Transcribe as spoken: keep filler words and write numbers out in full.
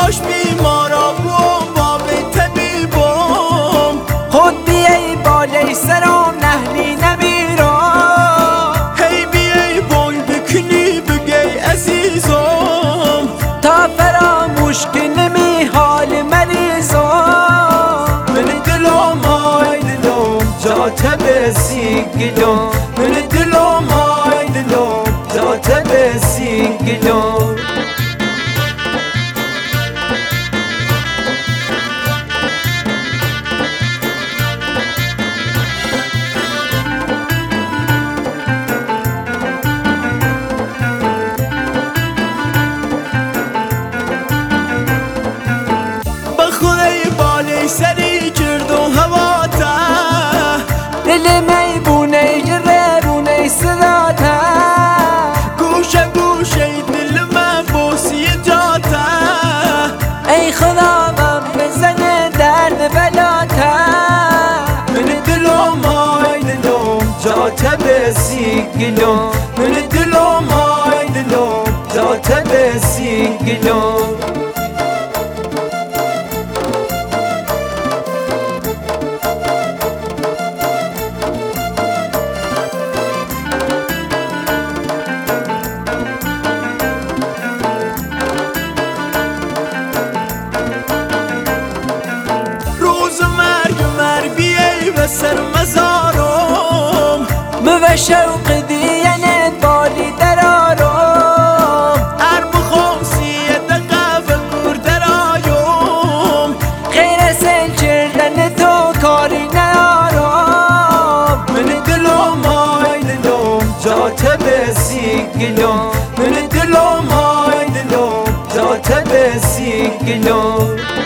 باش بیمارا بوم بابی طبیبم خود بیای بالای سرم نهلی نمیرم هی بیای بول بکنی بگی عزیزم تا فراموش کنمی حال مریضم من دلم های دلم جات بسی گلم من دلم های دلم جات بسی گلم سری کرد و هوا تا دل می بونه جره بونه صداتا گوشه گوشه دل من بوسی جاتا ای خدا من بزنه درد بلاتا من دلم های دلم جاتا بسی گلم من دلم های دلم جاتا بسی گلم سر مزارم به شوق دیانت بالی درارم هر بخوام سی دقیقه بکور درایم غیر سل چردن تو کاری نیارم من دلم های دلم جات بسی گلم من دلم های دلم جات بسی گلم